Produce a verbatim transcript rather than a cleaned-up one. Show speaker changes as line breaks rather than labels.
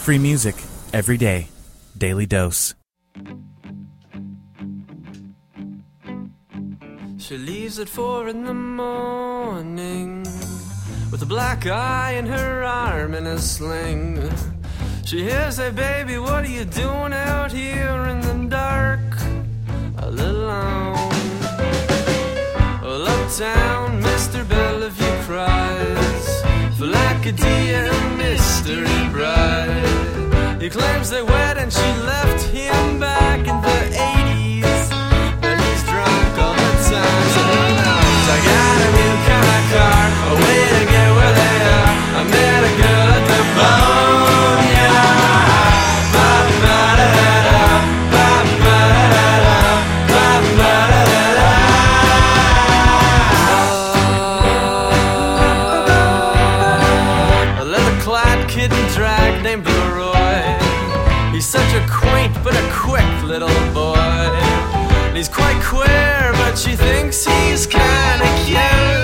Free music every day. Daily Dose.
She leaves at four in the morning with a black eye and her arm in a sling. She hears, "Hey baby, what are you doing out here in the dark, all alone?" Well, uptown, Mister Bellevue cries for Lacadia and Mystery Bride. He claims they wed and she left him back in the eighties, but he's drunk all the time. So who knows? I got a new kind of car, a way to get where they are. I met a girl at the bone, yeah. Ba-ba-da-da-da, ba-ba-da-da-da, ba-ba-da-da-da. A leather-clad kid in drag named Leroy. He's such a quaint but a quick little boy. And he's quite queer, but she thinks he's kinda cute.